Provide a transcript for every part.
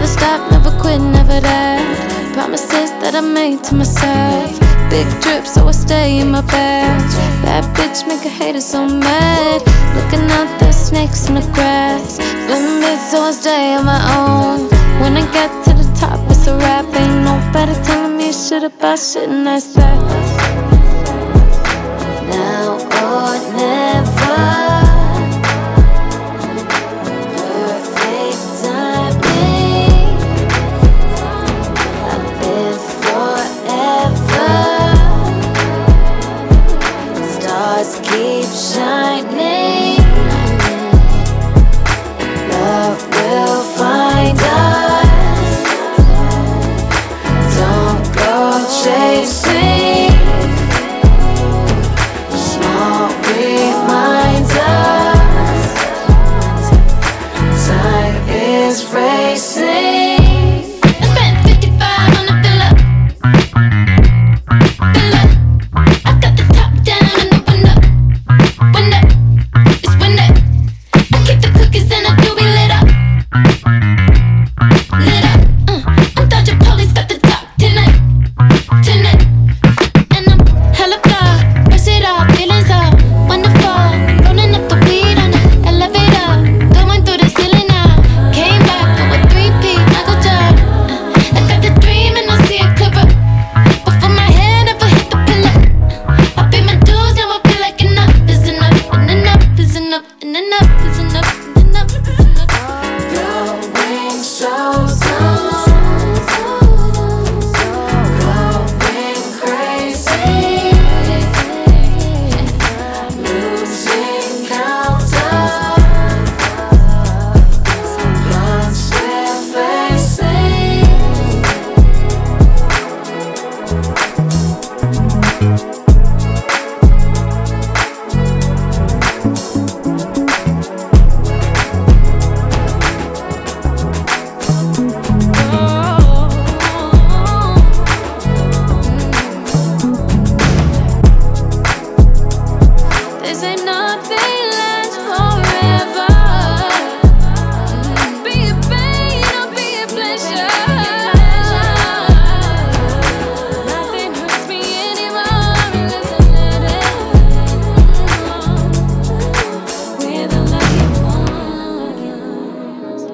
Never stop, never quit, never that. Promises that I made to myself. Big drip, so I stay in my bag. Bad bitch, make a hater so mad. Looking out, there's snakes in the grass. Been bit, so I stay on my own. When I get to the top, it's a rap. Ain't nobody telling me shit about shit, and that's that. Now or never. Perfect timing. I've been forever. Stars keep shining. Love will find us. Don't go chasing. Small reminders. Time is racing. I spent 55 on a villa. I got the top down and open up. It's window. I keep the cookies and I do be lit up. I'm dodging police, got the top tonight. And I'm hella fly, brush it off, feeling so wonderful. Rolling up the weed on the elevator, going through the ceiling now. Came back for a 3P, Michael Jordan. I got the dream and I see it clearer. Before my head ever hit the pillar, I pay my dues, now I feel like enough is enough, and enough is enough, and enough is enough, and enough is enough. Going so slow, going crazy, losing count of blunts we're facing. This ain't nothing lasts forever. Be it pain or be it pleasure. Nothing hurts me anymore unless I let it. We're the lucky ones.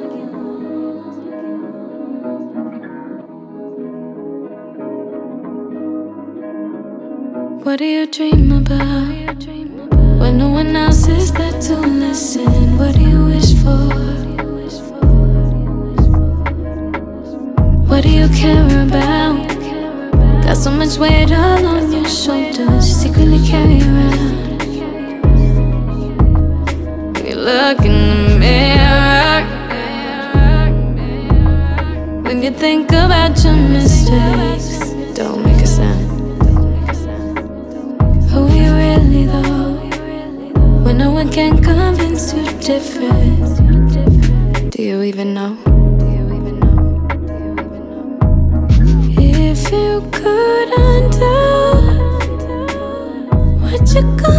What do you dream about? When no one else is there to listen, what do you wish for? What do you care about? Got so much weight all on your shoulders, secretly carry around. When you look in the mirror, when you think about your mistakes, don't make a sound. Who you really though? When no one can convince you different, do you even know? If you could undo what you could